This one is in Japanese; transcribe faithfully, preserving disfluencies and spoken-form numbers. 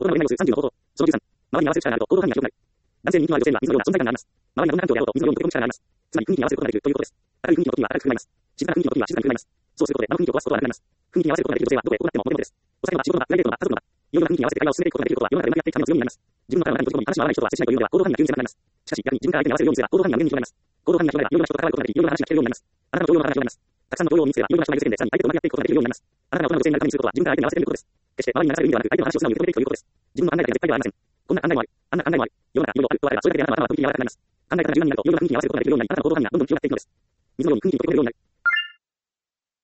大人の恋愛をするさんじゅうの方法。そのじゅうさん、周りに合わせる力があると行動範囲が広くなる。男性に人気のある女性には水のような存在感があります。周りがどんな環境であろうと水のように溶け込む力があります。つまり雰囲気に合わせることができるということです。明るい雰囲気の時には明るく振る舞います。静かな雰囲気の時には静かに振る舞います。そうすることで場の雰囲気を壊すことはなくなります。雰囲気に合わせることができる女性はどこへ行ってもモテモテです。お酒の場、仕事の場、プライベートの場、家族の場、いろんな雰囲気に合わせて会話を進めていくことができることは世の中でうまくやっていくための強みになります。自分の殻を何に閉じ込み話の合わない人とは接しないというのでは行動範囲が急に狭くなります。しかし逆に自分から相手に合わせるようにすれば行動範囲が無限に広がります。行動範囲が広がればいろんな人と関わることができ、いろんな話が聞けるようになります。あなたの動揺の話が広がります。たくさんの動揺を身につければいろんな人がいる世間でさらに相手とうまくやっていくことができるようになります。あなたが大人の女性になるためにすることは自分から相手に合わせてみることです。決して周りに流される意味ではなく相手の話を素直に受け止めていくということです。自分の考えだけが絶対ではありません。こんな考えもある。あんな考えもある。世の中いろいろあるとあればそれだけであなたは頭の雰囲気に合わせてなります。考え方が柔軟になるといろんな雰囲気に合わせることができるようになり、あなたの行動範囲がどんどん広がっていくのです。